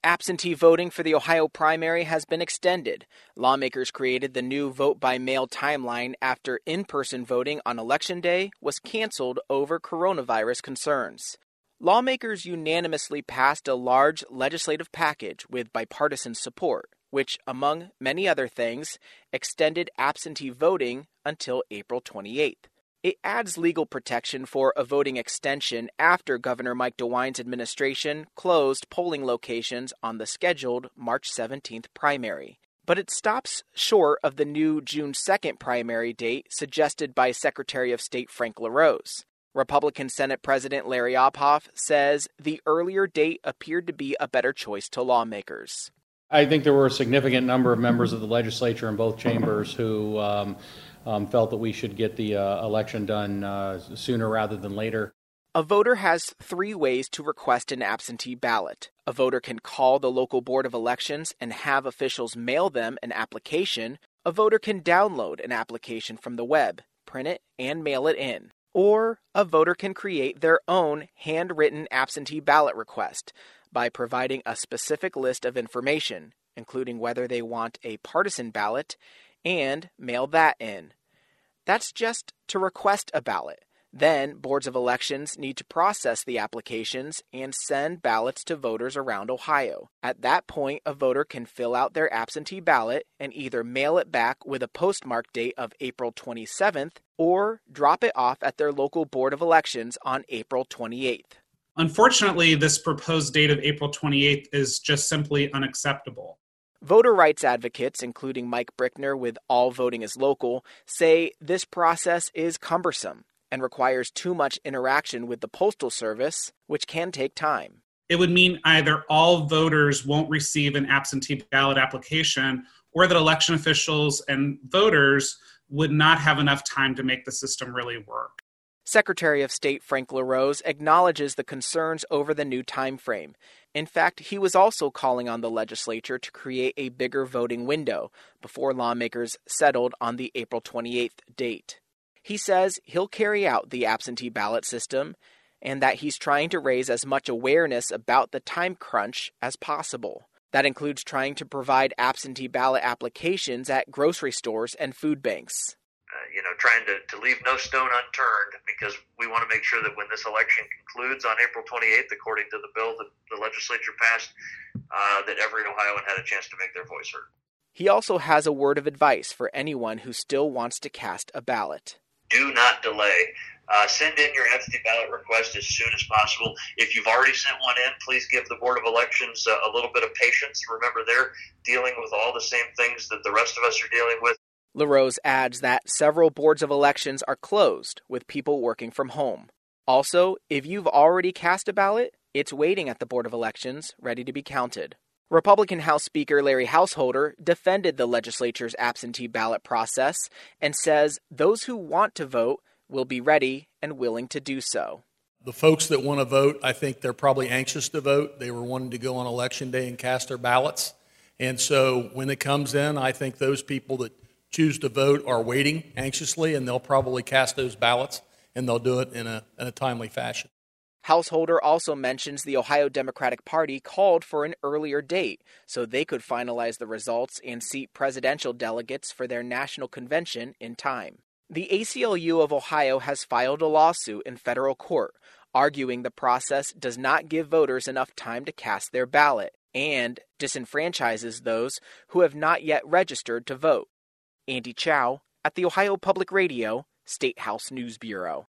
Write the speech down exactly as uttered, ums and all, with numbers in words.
Absentee voting for the Ohio primary has been extended. Lawmakers created the new vote-by-mail timeline after in-person voting on Election Day was canceled over coronavirus concerns. Lawmakers unanimously passed a large legislative package with bipartisan support, which, among many other things, extended absentee voting until April twenty-eighth. It adds legal protection for a voting extension after Governor Mike DeWine's administration closed polling locations on the scheduled March seventeenth primary. But it stops short of the new June second primary date suggested by Secretary of State Frank LaRose. Republican Senate President Larry Obhoff says the earlier date appeared to be a better choice to lawmakers. I think there were a significant number of members of the legislature in both chambers who um, um, felt that we should get the uh, election done uh, sooner rather than later. A voter has three ways to request an absentee ballot. A voter can call the local board of elections and have officials mail them an application. A voter can download an application from the web, print it, and mail it in. Or a voter can create their own handwritten absentee ballot request by providing a specific list of information, including whether they want a partisan ballot, and mail that in. That's just to request a ballot. Then, boards of elections need to process the applications and send ballots to voters around Ohio. At that point, a voter can fill out their absentee ballot and either mail it back with a postmark date of April twenty-seventh or drop it off at their local board of elections on April twenty-eighth. Unfortunately, this proposed date of April twenty-eighth is just simply unacceptable. Voter rights advocates, including Mike Brickner with All Voting is Local, say this process is cumbersome and requires too much interaction with the Postal Service, which can take time. It would mean either all voters won't receive an absentee ballot application or that election officials and voters would not have enough time to make the system really work. Secretary of State Frank LaRose acknowledges the concerns over the new time frame. In fact, he was also calling on the legislature to create a bigger voting window before lawmakers settled on the April twenty-eighth date. He says he'll carry out the absentee ballot system and that he's trying to raise as much awareness about the time crunch as possible. That includes trying to provide absentee ballot applications at grocery stores and food banks. Uh, you know, trying to, to leave no stone unturned, because we want to make sure that when this election concludes on April twenty-eighth, according to the bill that the legislature passed, uh, that every Ohioan had a chance to make their voice heard. He also has a word of advice for anyone who still wants to cast a ballot. Do not delay. Uh, send in your absentee ballot request as soon as possible. If you've already sent one in, please give the Board of Elections uh, a little bit of patience. Remember, they're dealing with all the same things that the rest of us are dealing with. LaRose adds that several boards of elections are closed, with people working from home. Also, if you've already cast a ballot, it's waiting at the Board of Elections, ready to be counted. Republican House Speaker Larry Householder defended the legislature's absentee ballot process and says those who want to vote will be ready and willing to do so. The folks that want to vote, I think they're probably anxious to vote. They were wanting to go on Election Day and cast their ballots. And so when it comes in, I think those people that choose to vote are waiting anxiously, and they'll probably cast those ballots, and they'll do it in a, in a timely fashion. Householder also mentions the Ohio Democratic Party called for an earlier date so they could finalize the results and seat presidential delegates for their national convention in time. The A C L U of Ohio has filed a lawsuit in federal court, arguing the process does not give voters enough time to cast their ballot and disenfranchises those who have not yet registered to vote. Andy Chow at the Ohio Public Radio State House News Bureau.